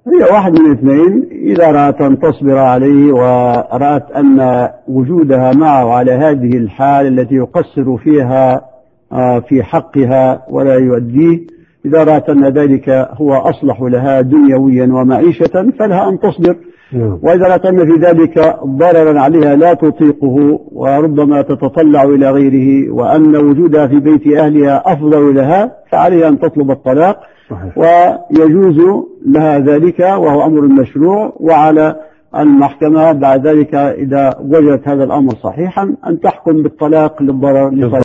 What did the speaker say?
هي واحد من اثنين: إذا رأت أن تصبر عليه ورأت أن وجودها معه على هذه الحال التي يقصر فيها في حقها ولا يؤديه، إذا رأت أن ذلك هو أصلح لها دنيويا ومعيشة فلها أن تصبر. وإذا رأت أن في ذلك ضررا عليها لا تطيقه وربما تتطلع إلى غيره وأن وجودها في بيت أهلها أفضل لها فعليها أن تطلب الطلاق. ويجوز لها ذلك وهو أمر مشروع، وعلى المحكمة بعد ذلك إذا وجدت هذا الأمر صحيحا أن تحكم بالطلاق للضرر.